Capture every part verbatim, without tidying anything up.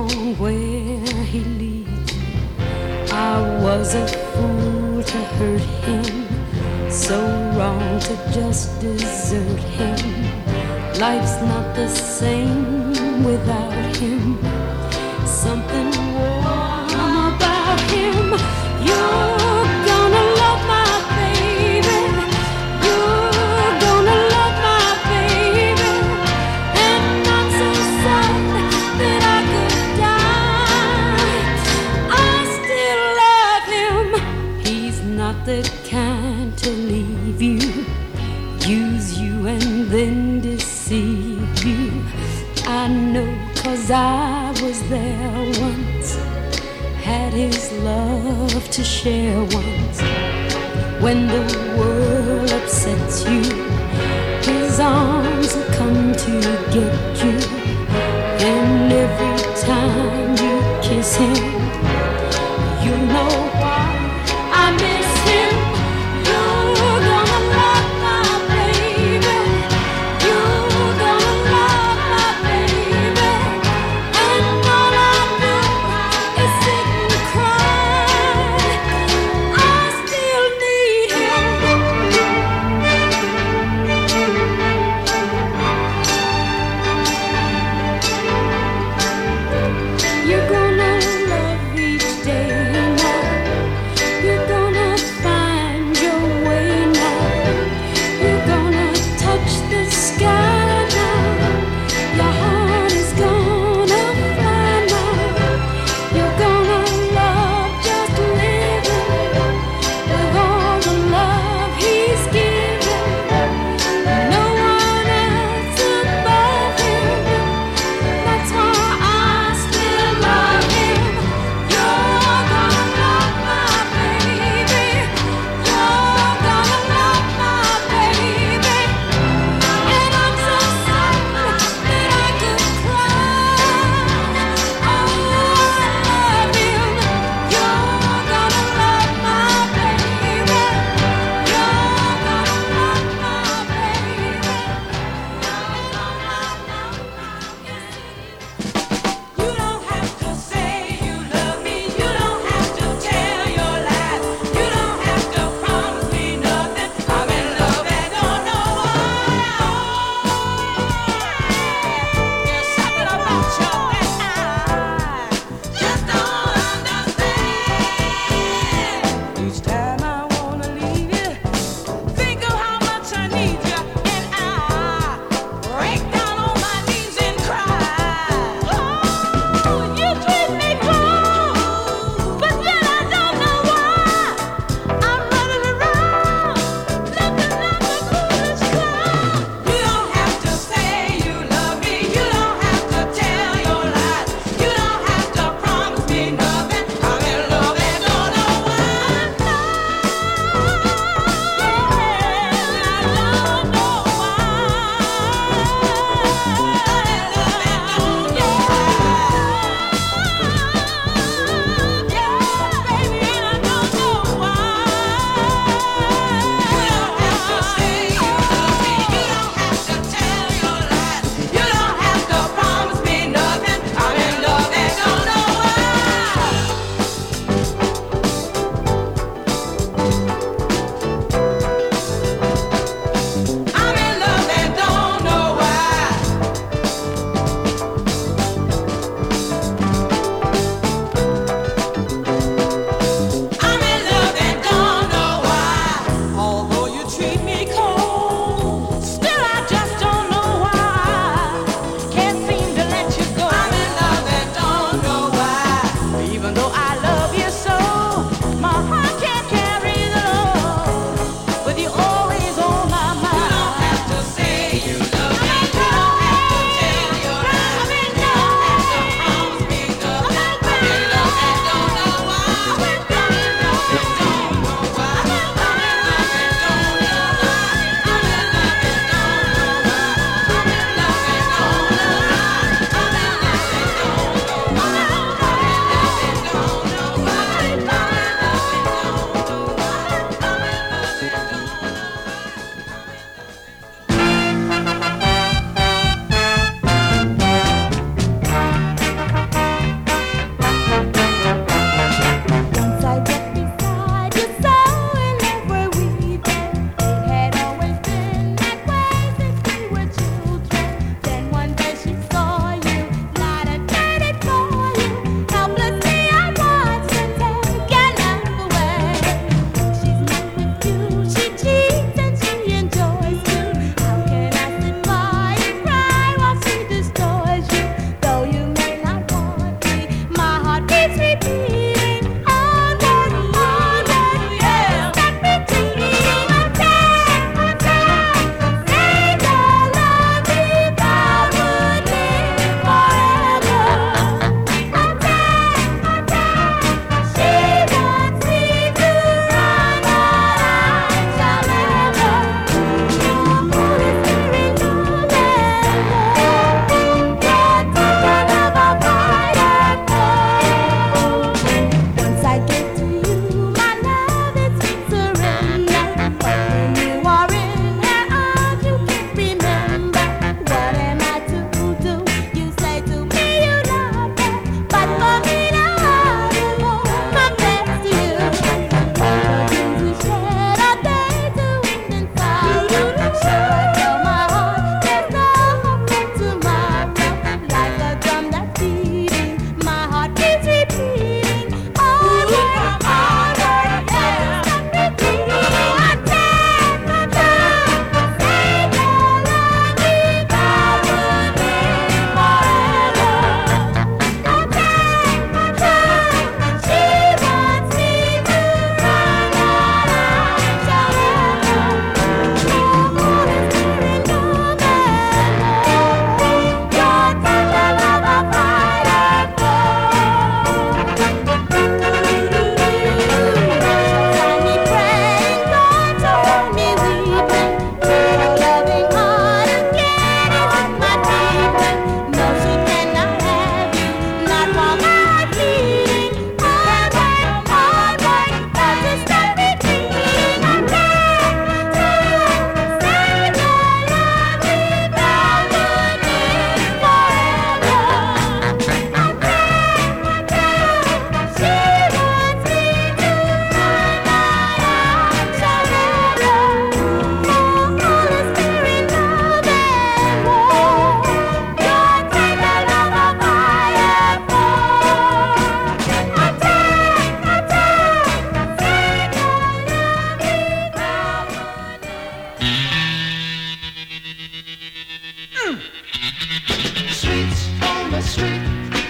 along where he leads you. I was a fool to hurt him, so wrong to just desert him. Life's not the same without him. Something warm about him. You're gonna love my baby. You're gonna love my baby. And I'm so sad that I could die. I still love him. He's not the kind to leave you, use you and then deceive you. I know 'cause I was there once, had his love to share once. When the world upsets you, his arms will come to get you. And every time you kiss him, you know why I miss him. You're gonna love my baby. You're gonna love my baby. And all I do is sit and cry. I still need him. You're gonna love me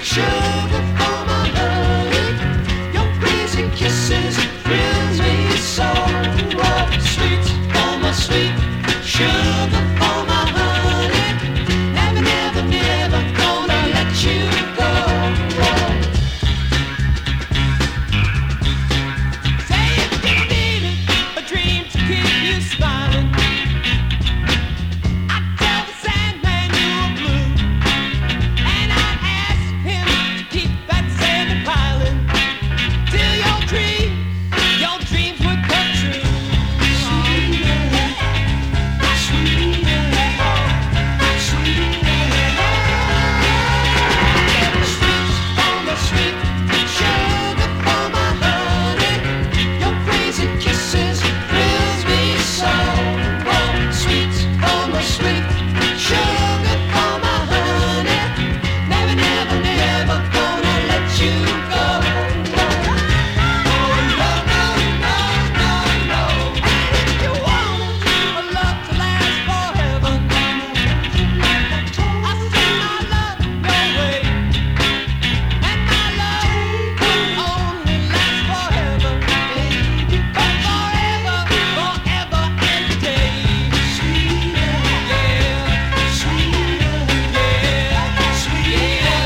sugar for my honey. Your crazy kisses thrills me so. Oh, sweet for my sweet, sugar for my honey. Never, never, never gonna let you go. Say if you needed a dream to keep you smiling, I'd tell the Sandman you were blue, and I'd ask him to keep that sand piling till your dreams, your dreams would come true. Sweeter, sweeter, sweeter. Sweet for my sweet, sugar for my honey. Your crazy kisses thrills me so. Oh, sweet for my sweet, sugar for my honey. Never, never, never gonna let you go. Oh, no, no, no, no, no. And if you want a love to last forever, I send my love your way. And my love will only last forever, baby, but forever, forever and a day. Sweeter, yeah, sweeter, yeah, sweeter,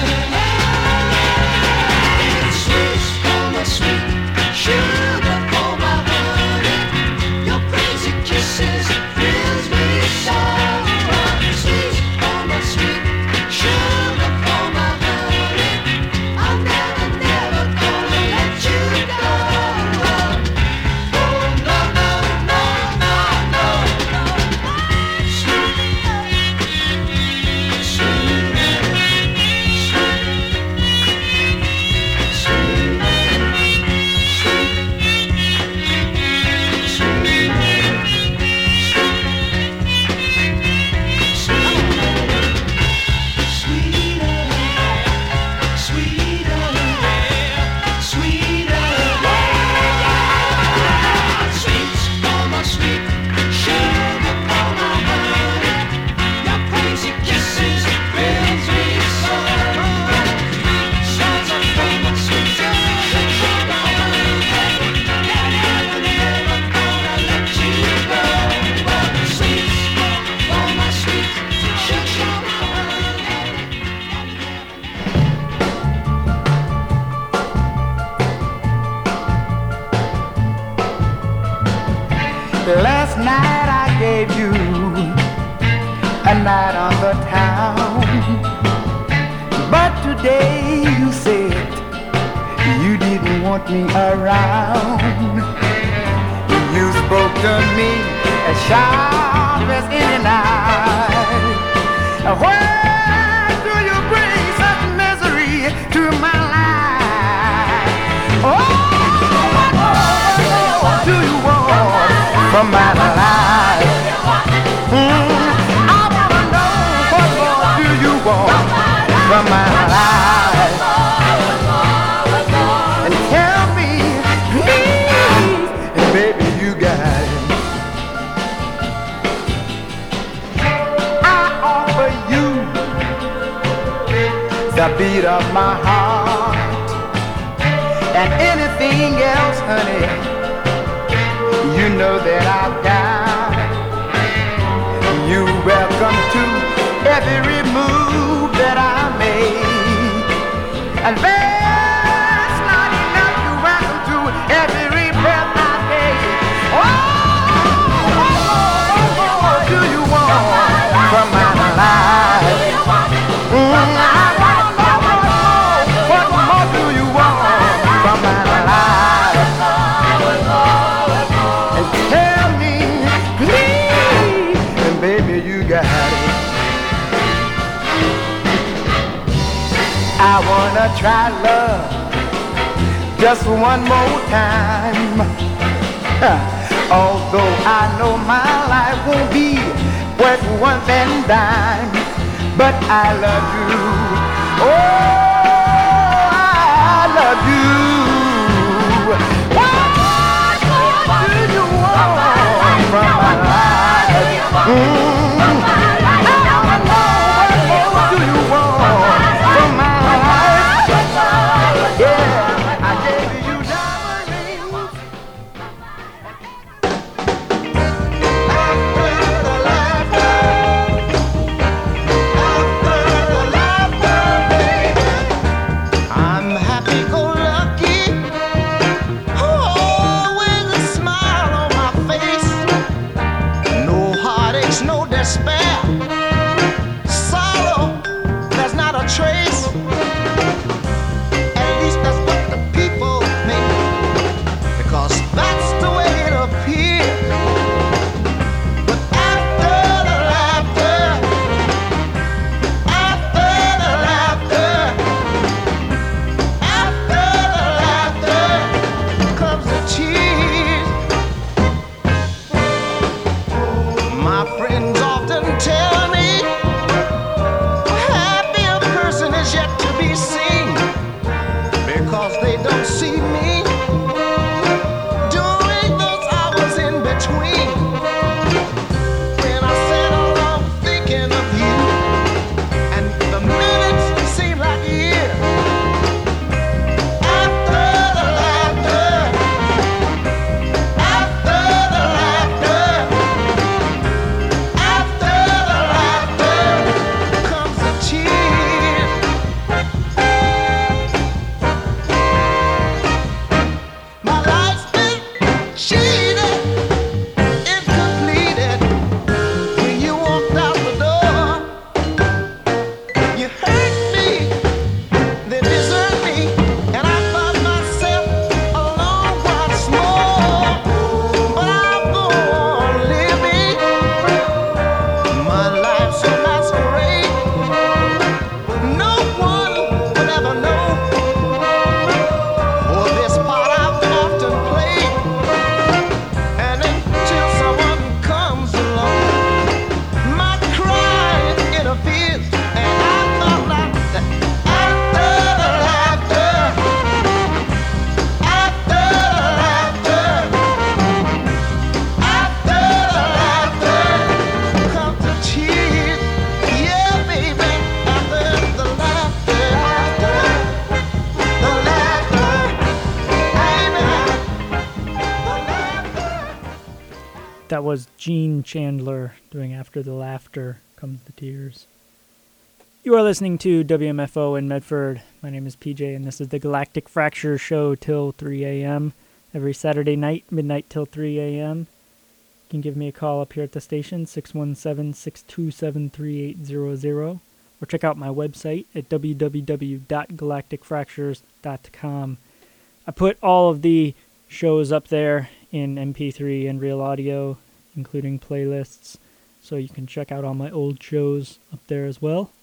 yeah. Sweet for my sweet, sugar for my honey. Your crazy kisses thrills me so. Sweet for my sweet, sugar for my honey. I'm never, never gonna let you go. Oh, no, no, no, no, no, no. Sweeter, sweeter, Last night I gave you a night on the town, but today you said you didn't want me around. You spoke to me as sharp as any knife. Why do you bring such misery to my life? Oh, what more do you want from my life? Mm, I wanna know what more do you want from my life? And tell me, please, and baby, you got it. I offer you the beat of my heart, and anything else, honey, you know that I've got. You welcome to every move that I make, and there's not enough to welcome to every breath I take. Oh, what more, what more do you want from my life? Mm, I want to know what more, what more do you want from my life? And tell me, please, and baby, you got it. I wanna try love just one more time. Although I know my life won't be worth one than dime, but I love you. Oh, I love you. What more do you want from my life? Mm. I wanna know what more do you want from my life? That was Gene Chandler doing After the Laughter Comes the Tears. You are listening to W M F O in Medford. My name is P J, and this is the Galactic Fracture Show till three a.m. every Saturday night, midnight till three a.m. You can give me a call up here at the station, six one seven, six two seven, three eight zero zero, or check out my website at w w w dot galactic fractures dot com. I put all of the shows up there in M P three and real audio, including playlists, so you can check out all my old shows up there as well.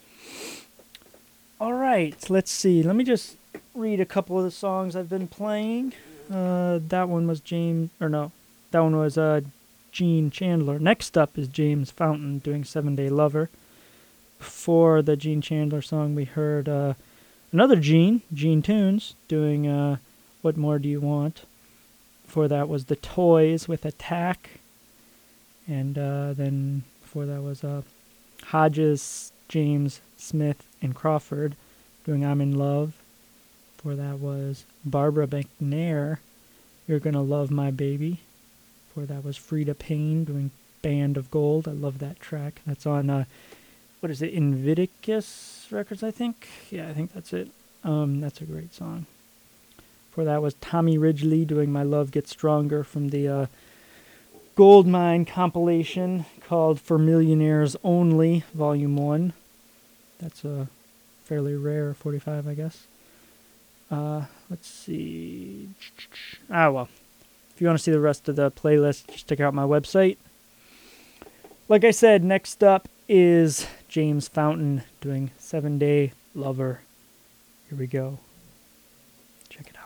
All right, let's see. Let me just read a couple of the songs I've been playing. Uh, that one was James, or no, that one was uh, Gene Chandler. Next up is James Fountain doing Seven Day Lover. Before the Gene Chandler song, we heard uh, another Gene, Gene Tunes, doing uh, What More Do You Want? Before that was The Toys with Attack. And uh, then before that was uh, Hodges, James, Smith, and Crawford doing I'm in Love. Before that was Barbara McNair, You're Gonna Love My Baby. Before that was Frida Payne doing Band of Gold. I love that track. That's on, uh, what is it, Invictus Records, I think? Yeah, I think that's it. Um, that's a great song. Before that was Tommy Ridgely doing My Love Gets Stronger from the uh, Goldmine compilation called For Millionaires Only, Volume one. That's a fairly rare forty-five, I guess. Uh, let's see. Ah, well. If you want to see the rest of the playlist, just check out my website. Like I said, next up is James Fountain doing Seven Day Lover. Here we go. Check it out.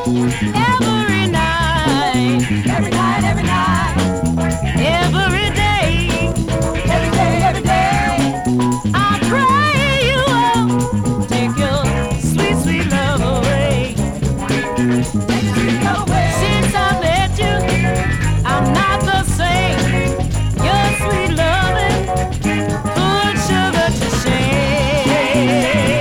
every night, every night, every night, every day, every day, every day. I pray you will take your sweet, sweet love away. Take your sweet love away. Since I met you, I'm not the same. Your sweet loving put sugar to shame.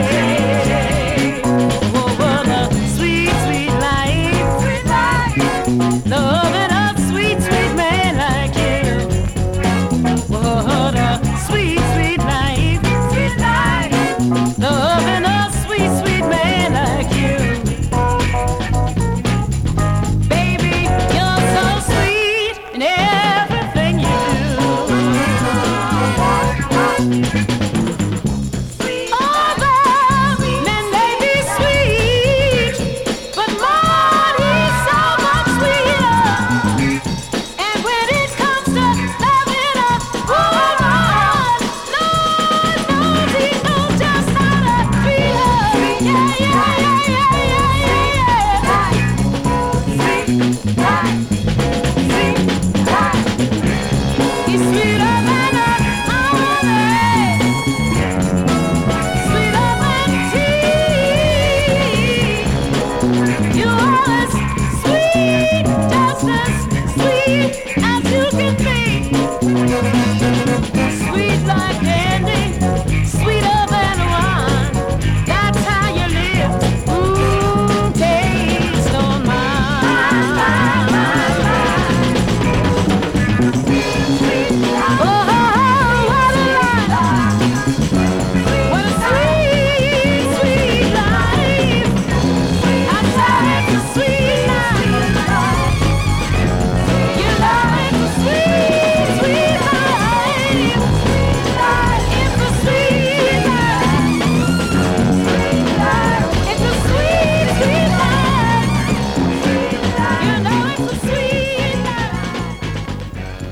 Oh, what a sweet, sweet life, sweet life, loving a sweet, sweet man like you. What a sweet, sweet life, sweet life, loving a sweet, sweet man like you. Baby, you're so sweet in everything you do. Other men may be sweet, but mine is so much sweeter. And when it comes to loving a woman, Lord knows he knows just how to treat her. Yeah, yeah, yeah, yeah, yeah, yeah. Sweet life, sweet life. He's sweeter than a honey, sweeter than tea. You are as sweet, just as sweet as you can be. Sweet like candy, sweeter than wine. That's how you live. Mmm, taste on mine. Oh, what a life! What a sweet, sweet life! I said it's a sweet life. You know it's a sweet, sweet life. It's a sweet life. It's a sweet, sweet life. You know it's a sweet life.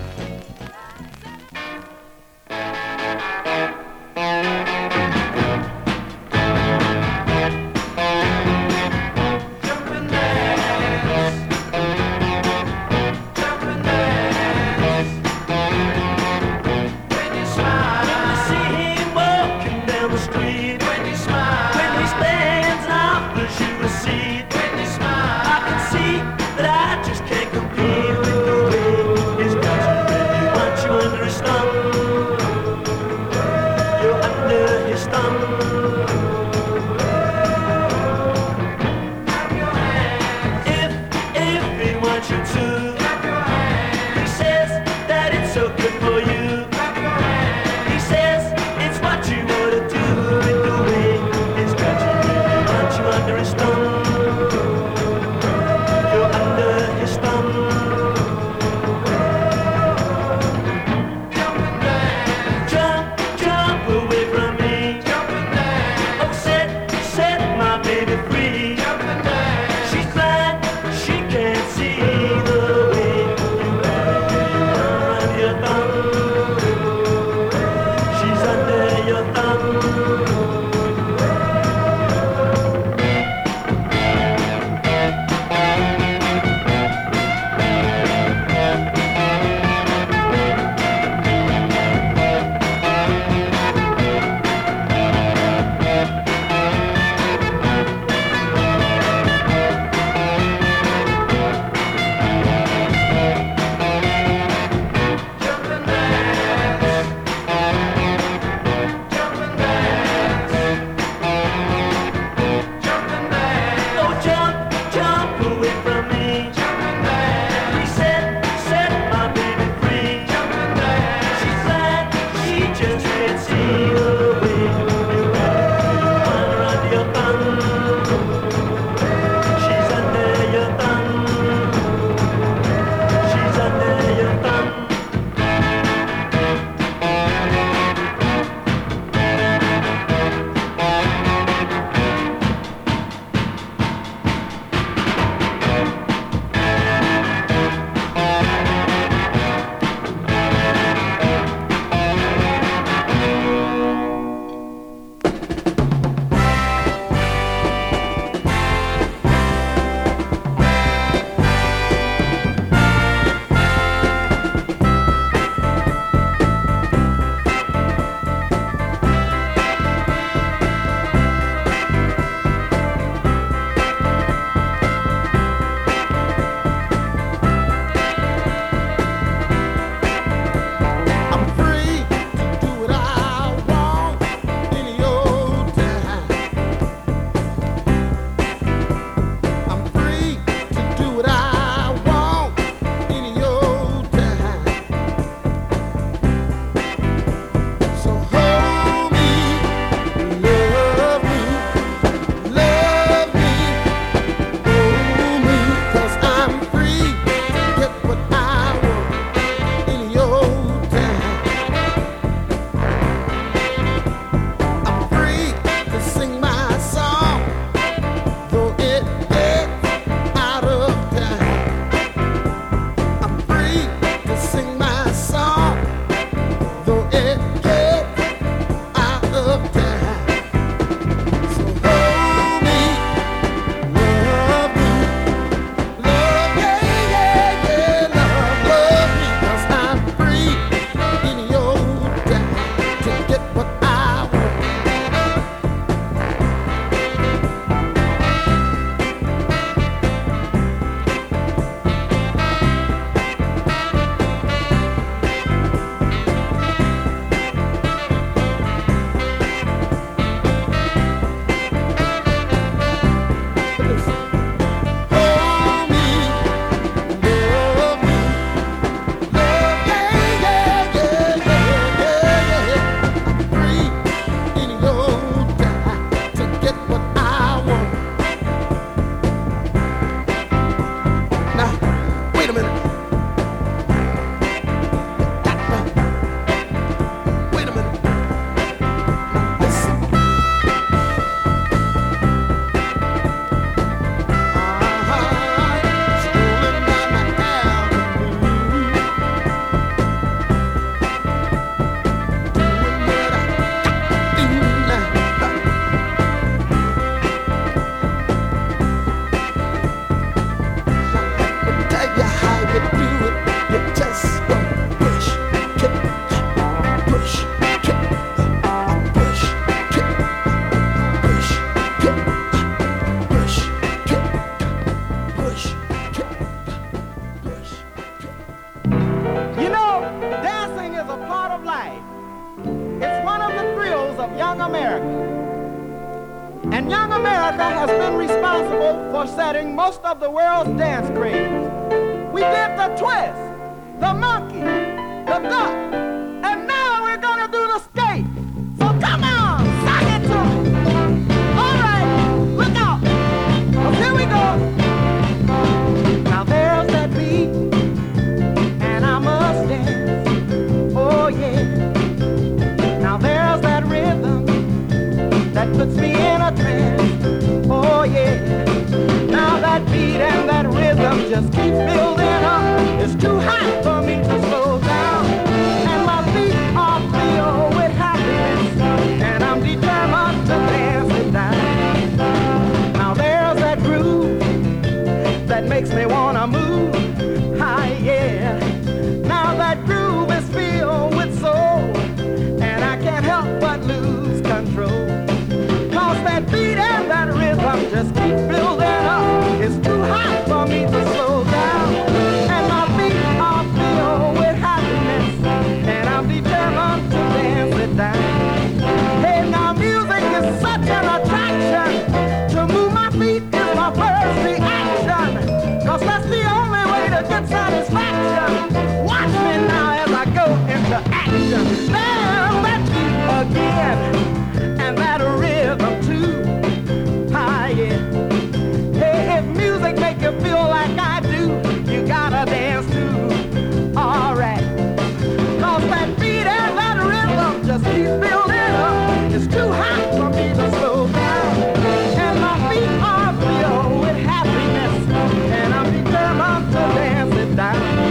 Young America. And Young America has been responsible for setting most of the world's dance craze. We did the twist, the monkey, the duck, and now we're gonna do the skate. So come on, sing it to me. All right, look out. Well, here we go. Now there's that beat, and I must dance. Oh yeah. Now there's that rhythm that puts me in a trance. Oh yeah. Now that beat and that rhythm just keeps building up. It's too hot for me to slow down, and my feet are filled with happiness, and I'm determined to dance it down. Now there's that groove that makes me wanna move. Hi, yeah. Now that groove is filled with soul, and I can't help but lose control. Cause that beat and that rhythm just keep building up. It's too hot for me to slow down, and my feet are filled with happiness, and I'm determined to dance it down. Hey, now music is such an attraction. To move my feet is my first reaction, cause that's the only way to get satisfaction. Watch me now as I go into action. There's that beat again, and that rhythm too. Ah, yeah. Hey, if music make you feel like I do, you gotta dance too. Alright. Cause that beat and that rhythm just keep building up. It's too hot for me to slow down, and my feet are filled with happiness, and I'm determined to dance it down.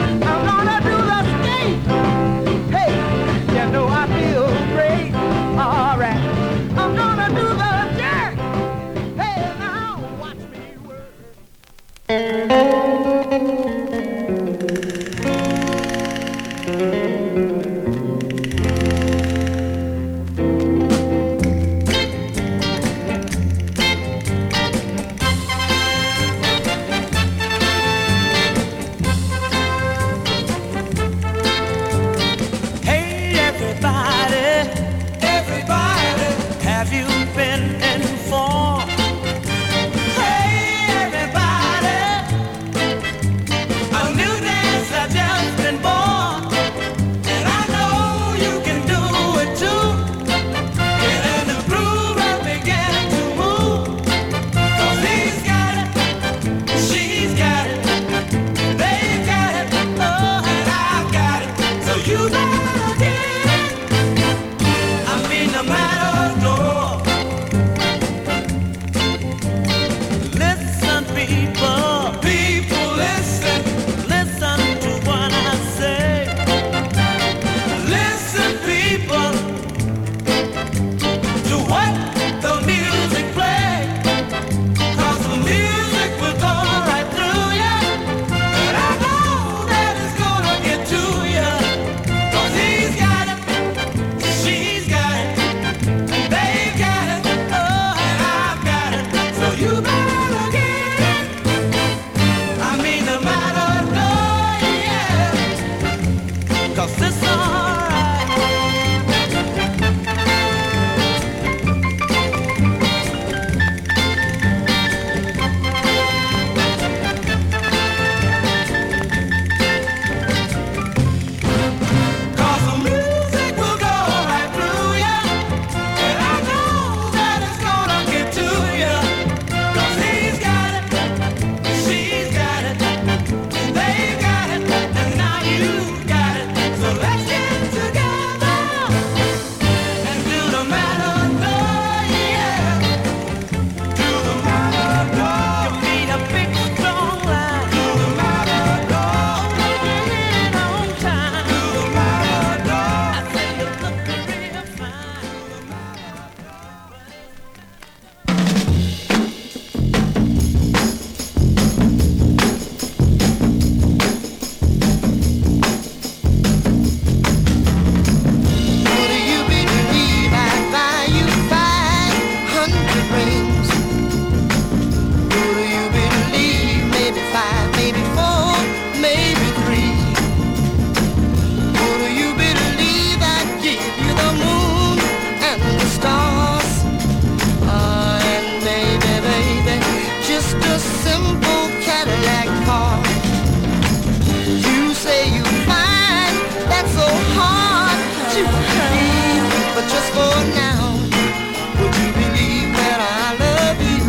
but just for now. Would you believe that I love you?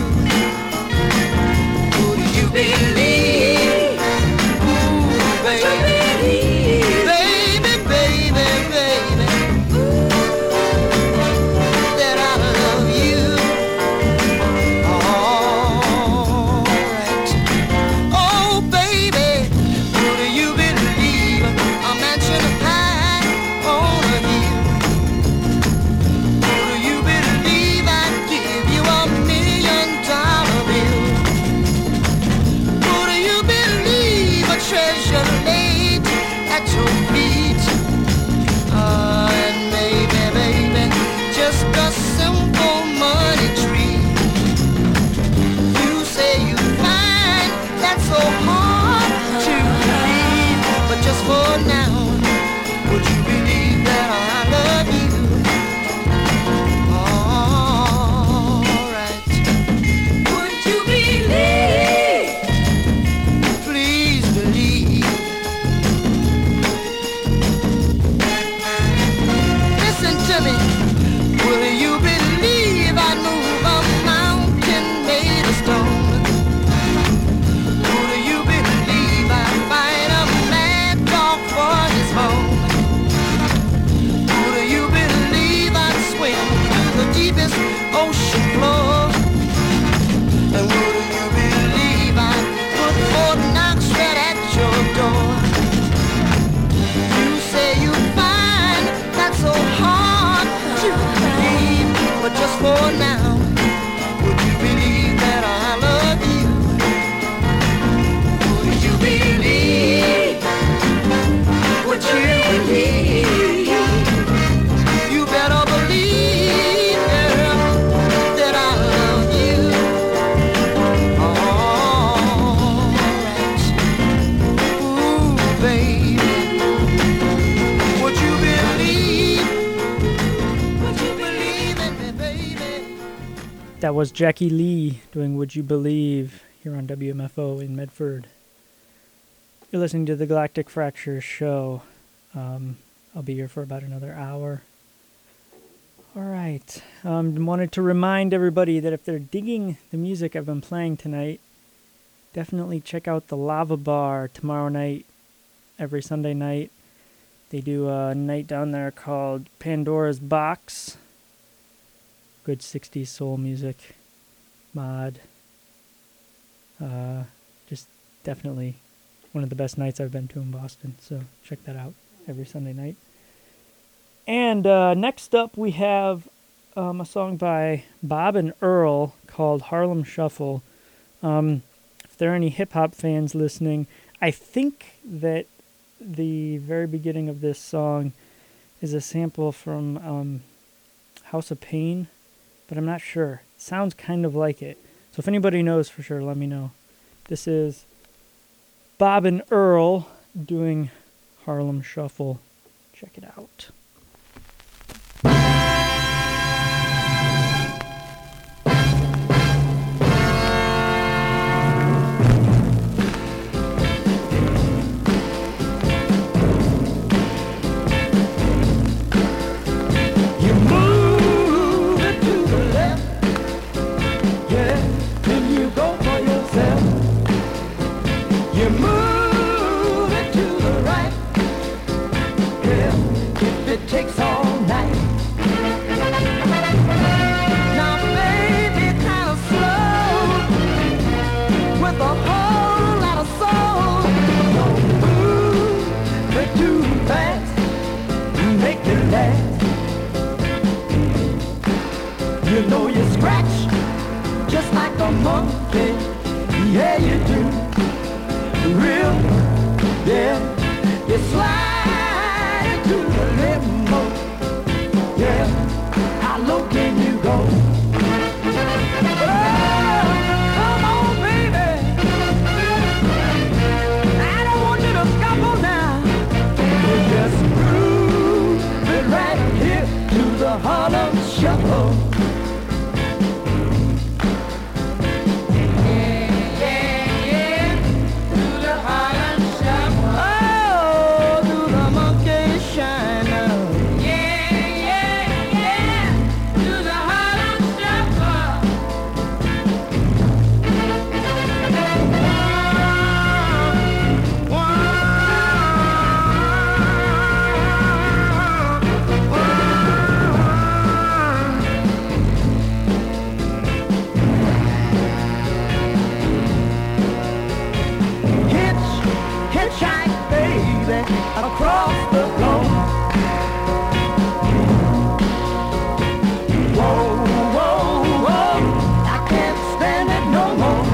Would you believe? Ooh, baby, baby, baby, baby, that I love you. Alright. Oh, baby, would you believe a mansion high on a hill? Would you believe I'd give you a million dollar bill? Would you believe a treasure laid at your feet? Ah, and maybe, baby, just a simple money tree. You say you find that so hard to believe, but just for now, would you believe that I love you? Alright. Would you believe? Please believe. Listen to me. Will you believe I'd move a mountain made of stone? Will you believe I'd fight a mad dog for his bone? Will you believe I'd swim to the deepest ocean floor? And will you believe I'd put Fort Knox right at your door? You say you find that so hard to believe, but just for now, would you believe that I love you? Would you believe? Would you believe? You better believe, girl, that I love you. Alright. Ooh, baby. Would you believe? Would you believe in me, baby? That was Jackie Lee doing Would You Believe here on W M F O in Medford. You're listening to the Galactic Fracture show. Um, I'll be here for about another hour. All right. Um, wanted to remind everybody that if they're digging the music I've been playing tonight, definitely check out the Lava Bar tomorrow night, every Sunday night. They do a night down there called Pandora's Box. Good sixties soul music, mod. Uh, just definitely one of the best nights I've been to in Boston. So check that out every Sunday night. And uh, next up we have um, a song by Bob and Earl called Harlem Shuffle. Um, if there are any hip-hop fans listening, I think that the very beginning of this song is a sample from um, House of Pain, but I'm not sure. It sounds kind of like it. So if anybody knows for sure, let me know. This is Bob and Earl doing Harlem Shuffle. Check it out. You move it to the left, yeah, then you go for yourself. You move it to the right, yeah, if it takes all night. Now baby, kind of slow, with a whole lot of soul. Don't move it too fast, make it last. You know you scratch just like a monkey, yeah you do. Real overblown. Whoa, whoa, whoa, I can't stand it no more.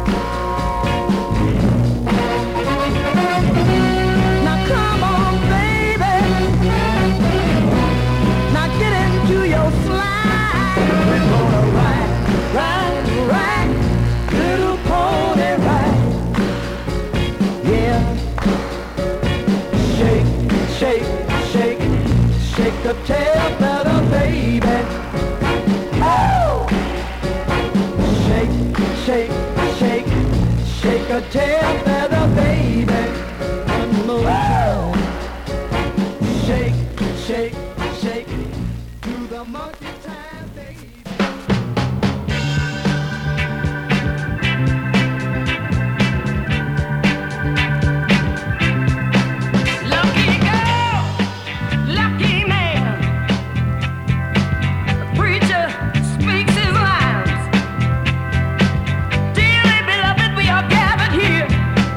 Now come on, baby. Now get into your slide. We're gonna ride, ride, ride, little pony ride. Yeah. Shake, shake, shake, shake the tail feather, baby. Oh! Shake, shake, shake, shake a tail feather, baby. One more time. Shake, shake, shake, do the monkey time, baby. Lucky girl, lucky man. The preacher speaks his lines. Dearly beloved, we are gathered here.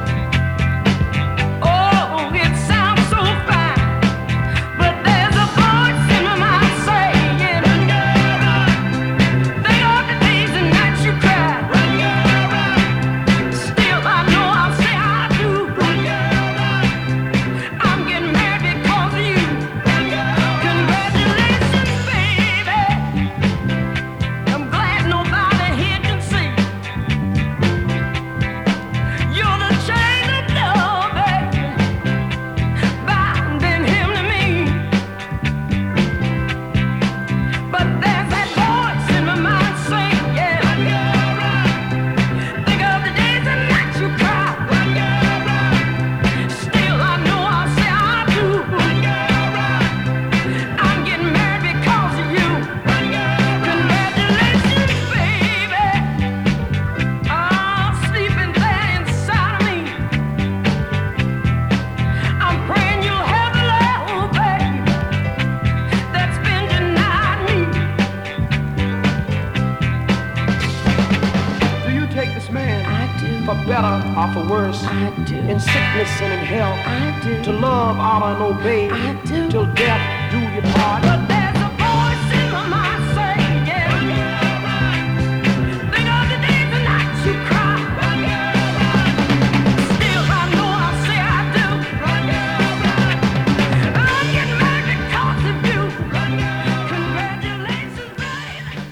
Oh, it sounds so fine. But there's a voice in my mind saying, think of the days and nights you cried. Still, I know I'll say I do. I'm getting married because of you. Congratulations, baby. I'm glad nobody here can see. You're the chain of love, baby, binding him to me. But there's that voice in my mind saying, yeah, think of the days and nights you cried. Still, I know I'll say I do. I'm getting married because of you. Congratulations, baby. Ah, sleeping there inside of me. I'm praying you'll have the love, baby, that's been denied me. Do you take this man I do. for better or for worse? I do. In sickness and in health, I do. to love, honor, and obey, I do. till death do you part. But there's a voice in my mind saying, yeah, think of the days and nights you cried. Still, I know I'll say I do. I'm getting married because of you. Congratulations, baby.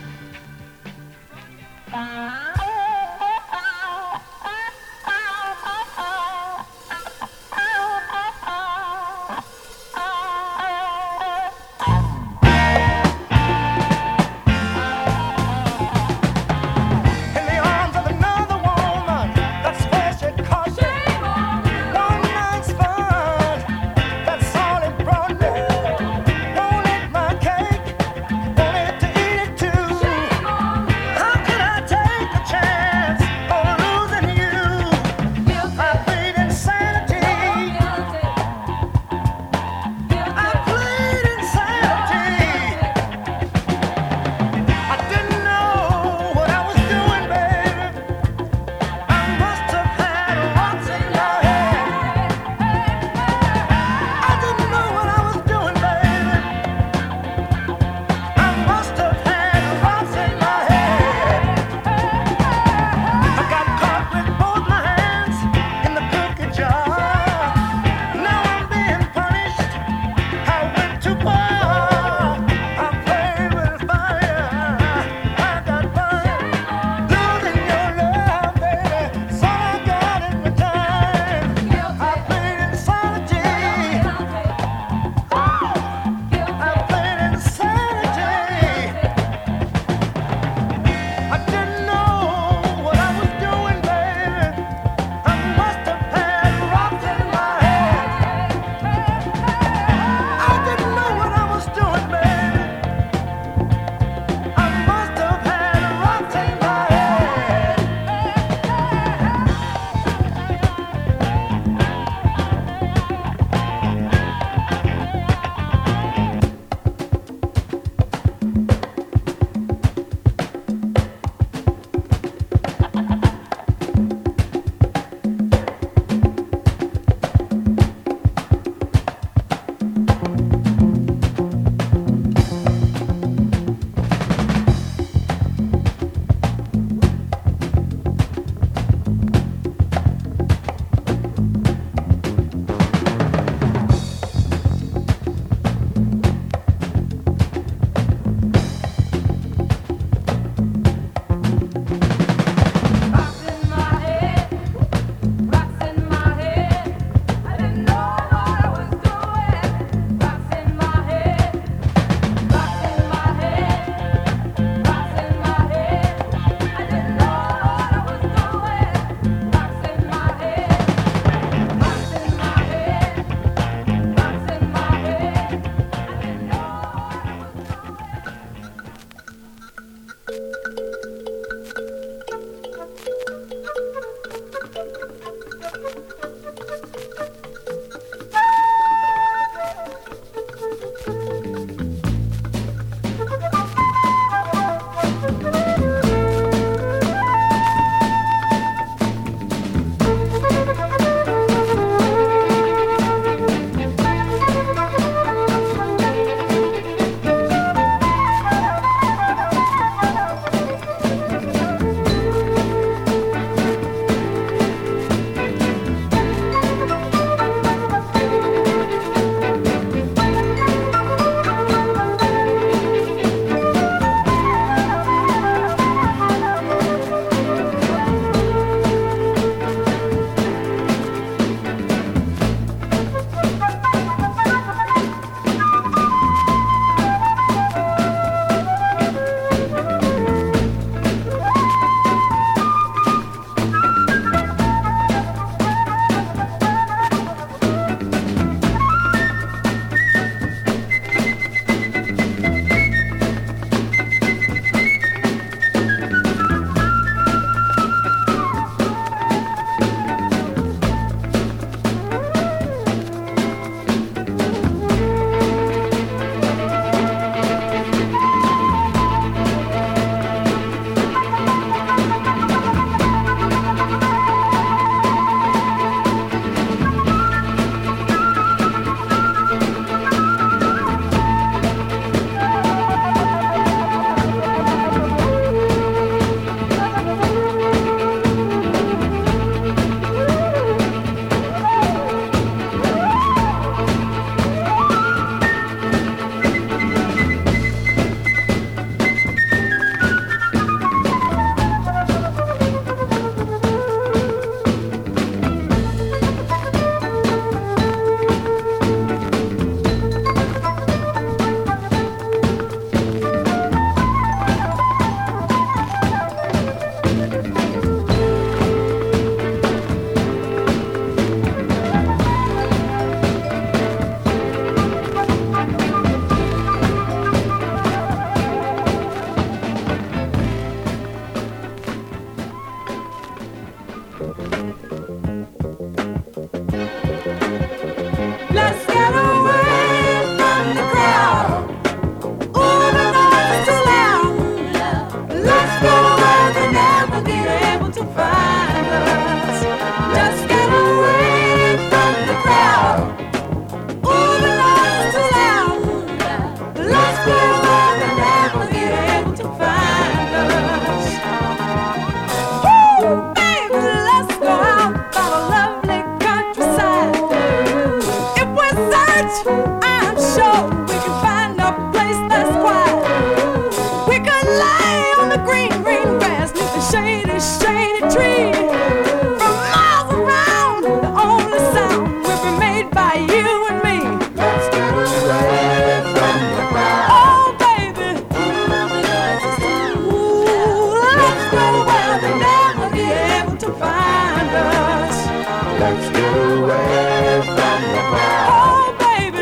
Let's get away from the crowd. Oh, baby.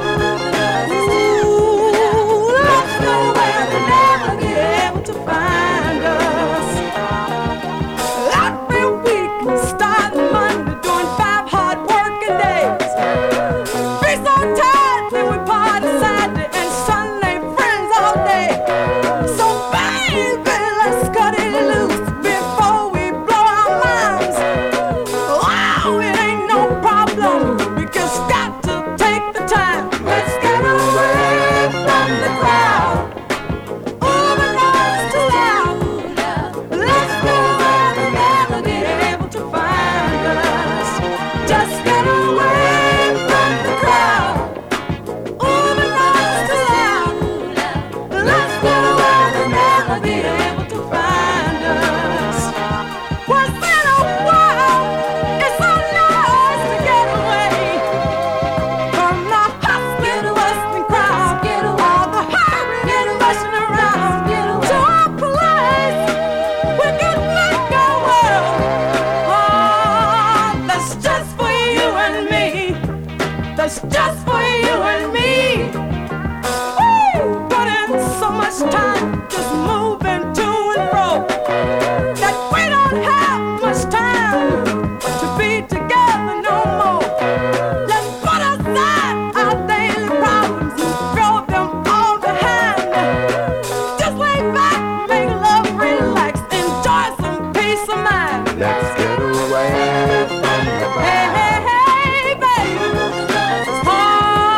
Ooh, let's go where they'll never be able to find us. Every week, starting Monday, doing five hard working days. Be so tired, then we party Saturday and Sunday, friends all day. So baby, let's cut it loose before we blow our minds. Wow, it ain't no problem. We just got to take the time. Let's get away from the crowd. All the noise too loud. Let's go where they'll never be able to find us. Just get away from the crowd. All the noise too loud. Let's go where they'll never be able to find us. Once in a while, it's so nice to get away from the hospital bustling crowd. All the hurrying and rushing around to a place we can make our world. Oh, that's just for you and me. That's just for you and me. Woo! Put in so much time just moving to and fro that we don't have much time to be together no more. Let's put aside our daily problems and throw them all behind. Just lay back, make love, relax, enjoy some peace of mind. Let's get away from the Hey, crowd. hey, hey, baby. Oh,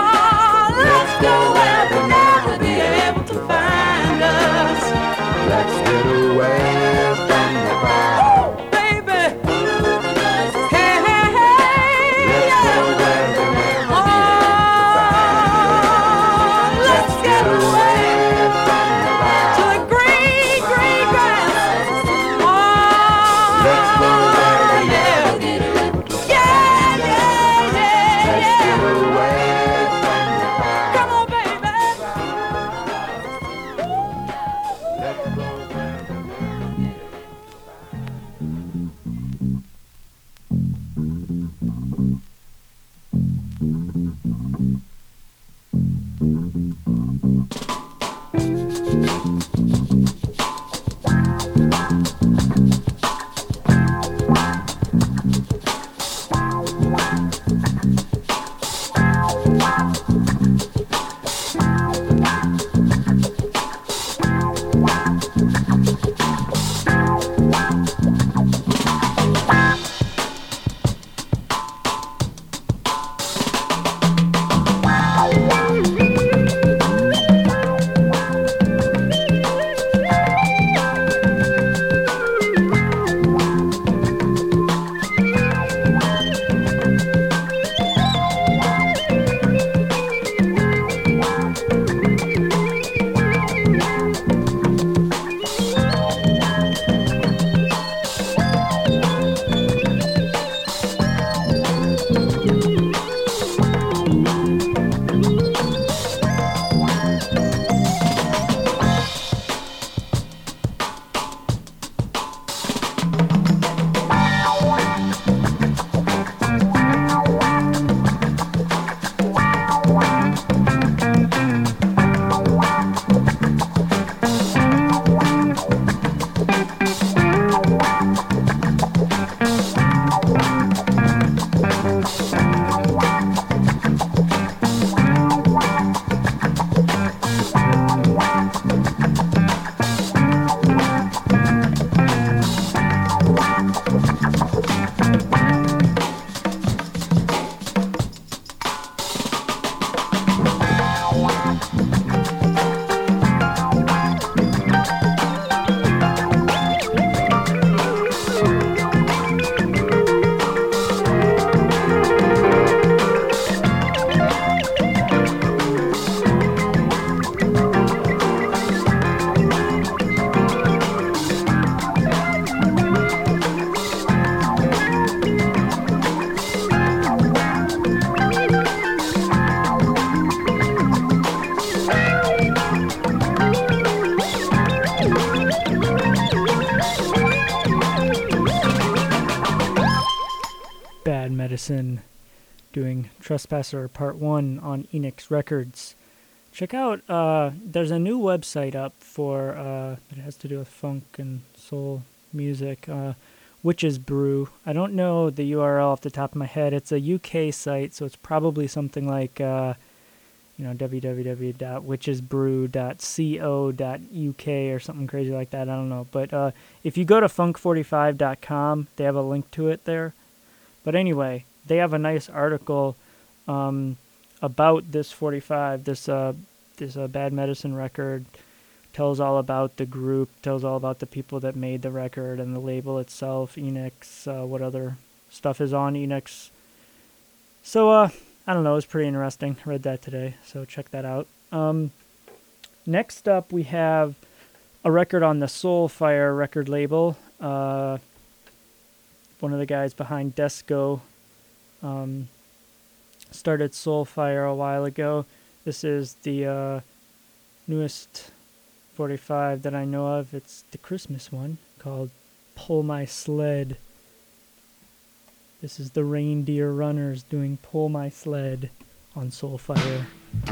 Medicine doing Trespasser Part one on Enix Records. Check out, uh, there's a new website up for, uh, it has to do with funk and soul music, uh, Witch's Brew. I don't know the U R L off the top of my head. It's a U K site, so it's probably something like, uh, you know, w w w dot witches brew dot co dot u k or something crazy like that. I don't know. But uh, if you go to funk forty-five dot com, they have a link to it there. But anyway, they have a nice article um, about this forty-five, this uh, this uh, Bad Medicine record. Tells all about the group, tells all about the people that made the record and the label itself, Enix, uh, what other stuff is on Enix. So, uh, I don't know, it was pretty interesting. I read that today, so check that out. Um, next up, we have a record on the Soulfire record label. Uh, one of the guys behind Desco um, started Soulfire a while ago. This is the uh, newest forty-five that I know of. It's the Christmas one called Pull My Sled. This is the Reindeer Runners doing Pull My Sled on Soulfire.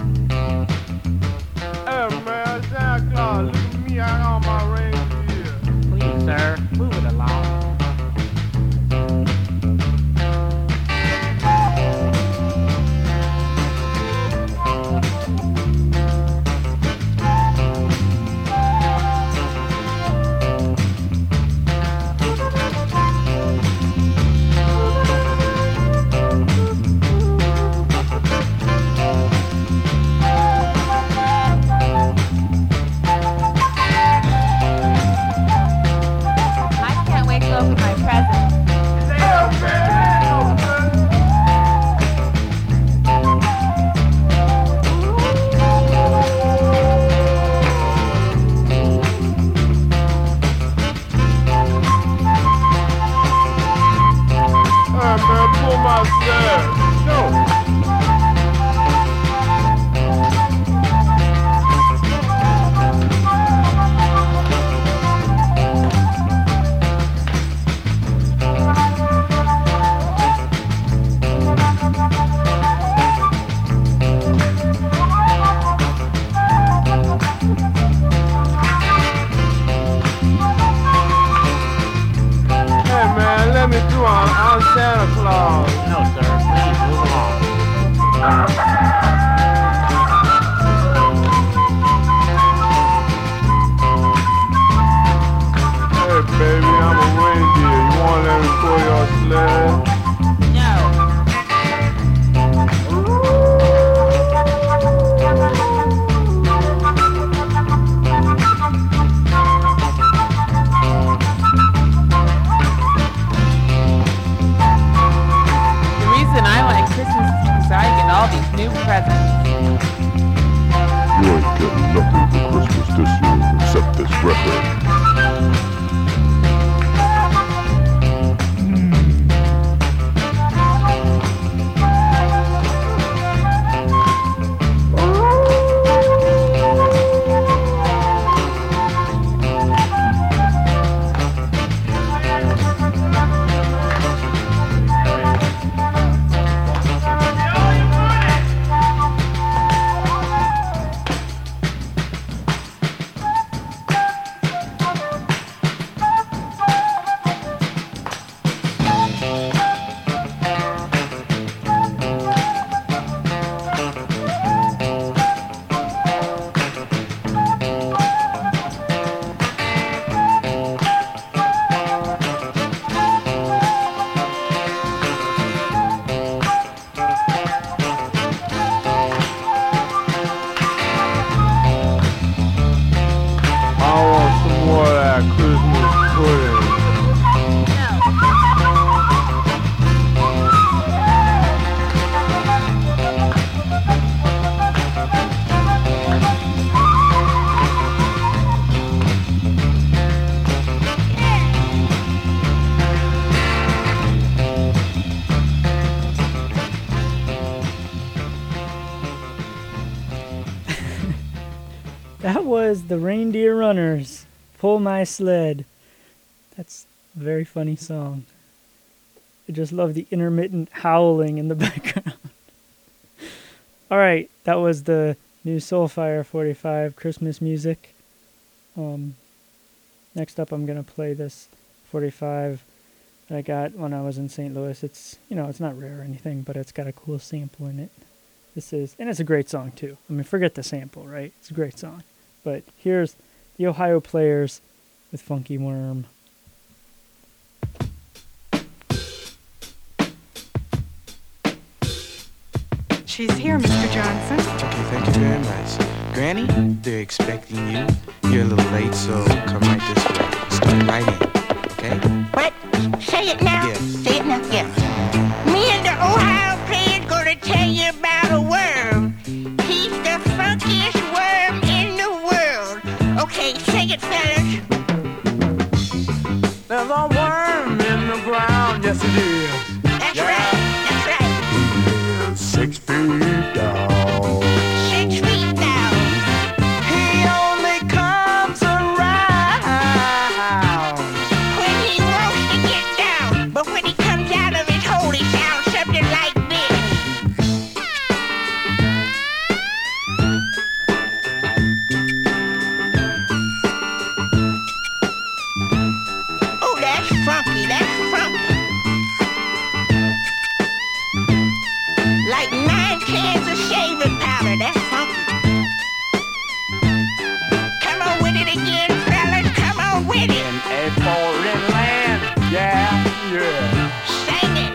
Hey man, Santa Claus, look at me, I got my reindeer. Please, sir, move it along. That was the Reindeer Runners, Pull My Sled. That's a very funny song. I just love the intermittent howling in the background. All right, that was the new Soulfire forty-five Christmas music. Um, next up, I'm gonna play this forty-five that I got when I was in Saint Louis. It's, you know, it's not rare or anything, but it's got a cool sample in it. This is, and it's a great song too. I mean, forget the sample, right? It's a great song. But here's the Ohio Players with Funky Worm. She's here, Mister Johnson. Okay, thank you very much. Granny, they're expecting you. You're a little late, so come right this way. Start right in, okay? What? Say it now. Yes. Say it now. Yeah. Me and the Ohio Players gonna tell you about a worm. He's the funkiest worm in the world. Okay, sing it, fellas. There's a worm in the ground, yes it is. That's Yeah. right. That's right. Six feet down. Six feet down. He only comes around When he wants to get down, but when he comes out of his hole, he sounds something like this. Oh, that's funky. That's funky. Like nine cans of shaving powder. That's funky. Come on with it again, fellas. Come on with it. in a foreign land. Yeah, yeah. Sing it.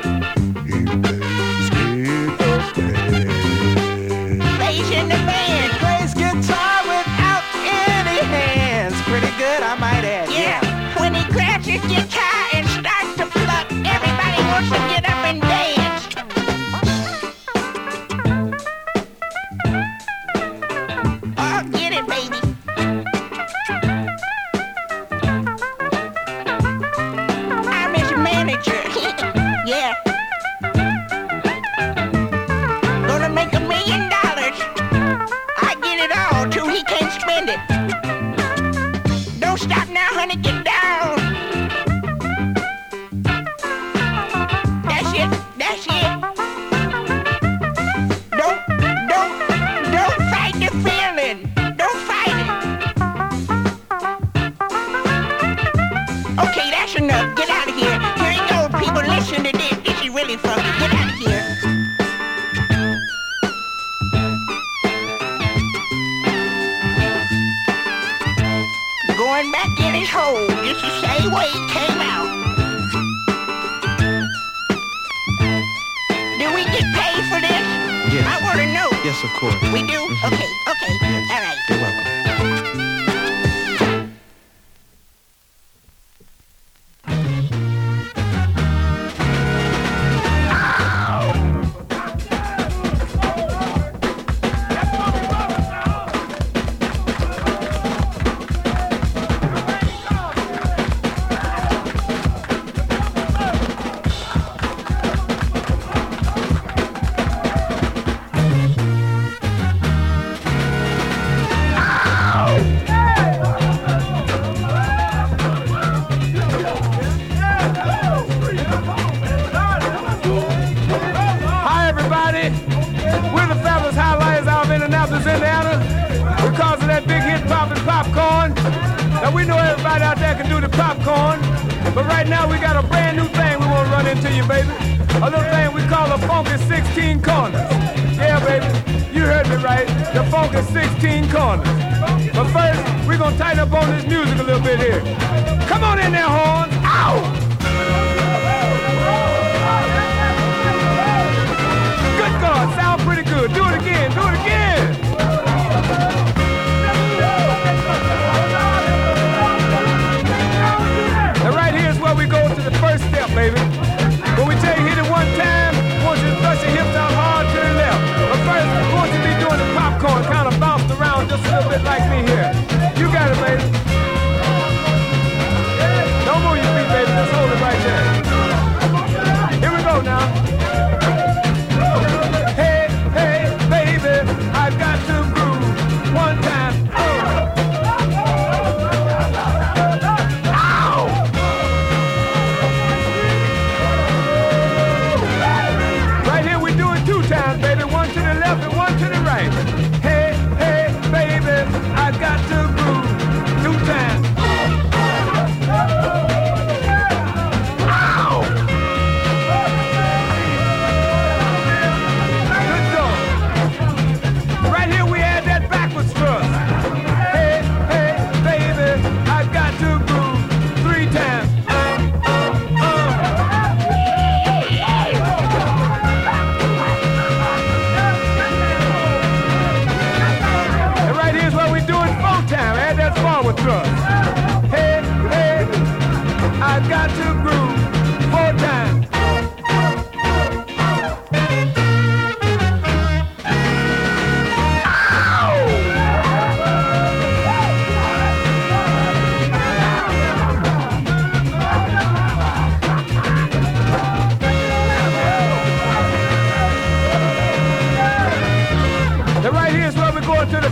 Plays in the band. Plays guitar without any hands. Pretty good, I might add. Yeah. When he grabs his guitar and starts to pluck, everybody wants to get up and dance. Oh, get it, baby. I'm his manager. Yeah. Gonna make a million dollars. I get it all till he can't spend it. Don't stop now, honey, get down. That's it, that's it. Don't, don't, don't fight the feeling. Don't fight it. Okay, that's enough. Get out of here. Here you go, people. Listen to this. This is really funky. Get out of here. Going back in his hole. Just the same way he came out. Do we get paid for this? Yes. I want to know. Yes, of course. We do? Okay, okay. Yes. All right. You're welcome. Hi, everybody. We're the Fabulous Highlighters out of Indianapolis, Indiana. Because of that big hit, Poppin' Popcorn. Now, we know everybody out there can do the popcorn. But right now, we got a brand new thing we want to run into you, baby. A little thing we call a Funky sixteen Corners. Yeah, baby. You heard me right. The Funky sixteen Corners. But first, we're going to tighten up on this music a little bit here. Come on in there, horns. Ow! Good God, sound pretty good. Do it again, do it again. Now right here is where we go to the first step, baby. When we tell you hit it one time, we want you to thrust your hips out hard to the left. But first, we want you to be doing the popcorn, kind of bounced around just a little bit like me here. You got it, baby. Don't move your feet, baby. Just hold it right there. Here we go now. Hey, hey, baby, I've got to groove one time. Ow!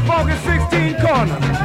funky sixteen corners.